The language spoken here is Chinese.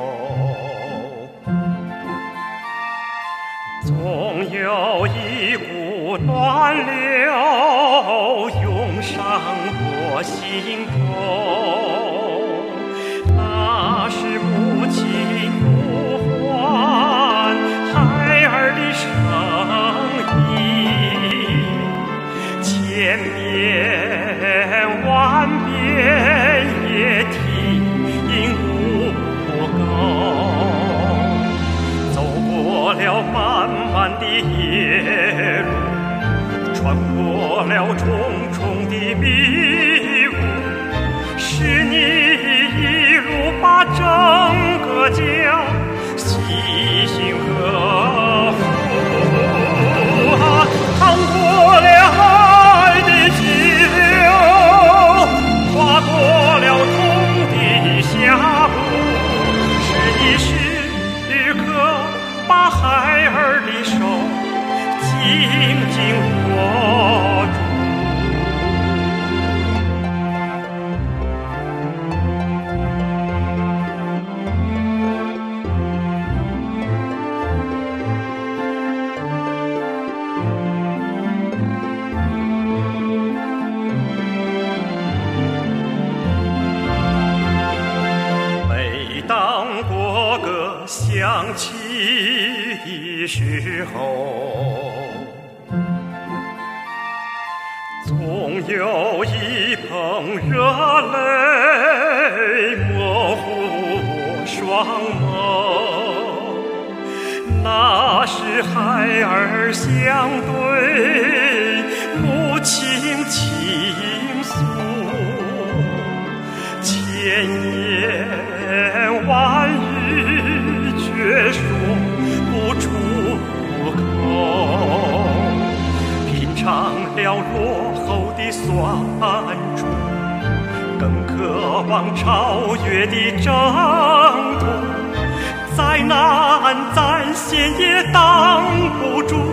总有一股暖流涌上我心头，那是母亲呼唤孩儿的声音，千遍万遍也听不够。走过了漫漫的夜路，穿过了重重的迷雾，是你一路把整个家细心呵护，趟过了爱的激流，跨过了痛的峡谷，是你时刻把孩儿的手紧紧握住。每当国歌响起的时候，总有一捧热泪模糊我双眸，那是孩儿相对母亲倾诉，千言万语却说不出口，品尝了落后的酸楚，更渴望超越的征途，再难再险也挡不住